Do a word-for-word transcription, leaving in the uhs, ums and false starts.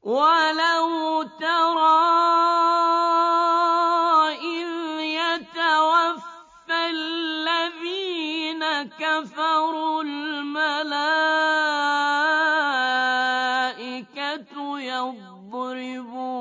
وَلَوْ تَرَىٰ إِذْ يَتَوَفَّى الَّذِينَ كَفَرُوا الْمَلَائِكَةُ يَضْرِبُونَ